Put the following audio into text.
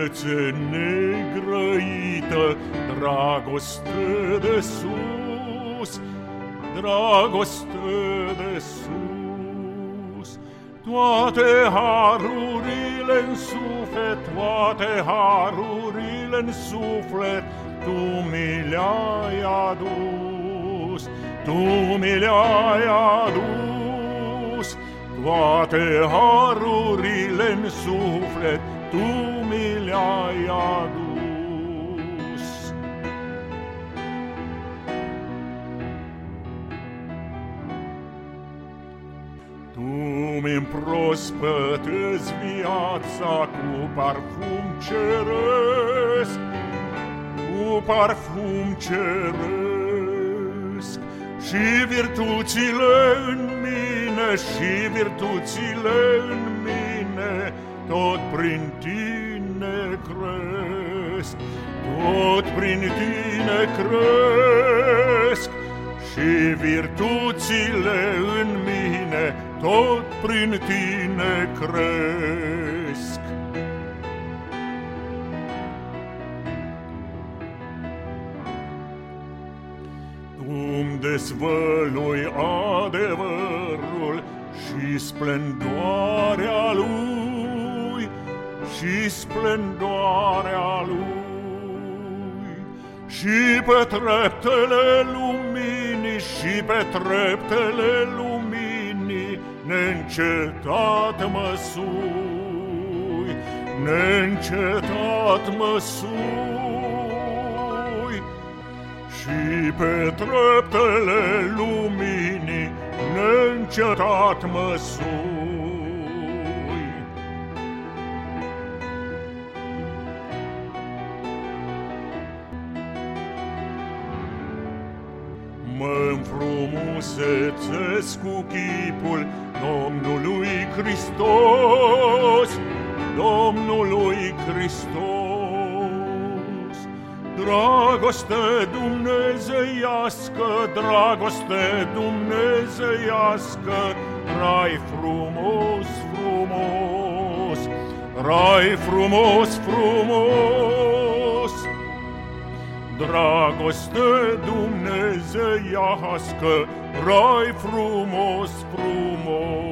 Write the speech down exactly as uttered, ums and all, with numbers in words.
frumusețe negrăită, dragoste de sus, dragoste de sus. Toate harurile-n suflet, toate harurile-n suflet, Tu mi le-ai adus, Tu mi le-ai adus. Toate harurile-n suflet, Tu mi le-ai adus. Tu mi împrospătezi viața cu parfum ceresc, cu parfum ceresc. Și virtuțile în mine, și virtuțile în mine, tot prin Tine cresc, tot prin Tine cresc. Și virtuțile în mine, tot prin Tine cresc. Tu-mi dezvălui adevărul și splendoarea lui, și splendoarea lui. Și pe treptele luminii, și pe treptele luminii, neîncetat mă sui, neîncetat mă sui. Și pe treptele luminii, neîncetat mă sui. Mă înfrumusețesc cu chipul Domnului Hristos, Domnului Hristos. Dragoste dumnezeiască, dragoste dumnezeiască, rai frumos, frumos, rai frumos, frumos. Dragoste dumnezeiască, rai frumos, frumos.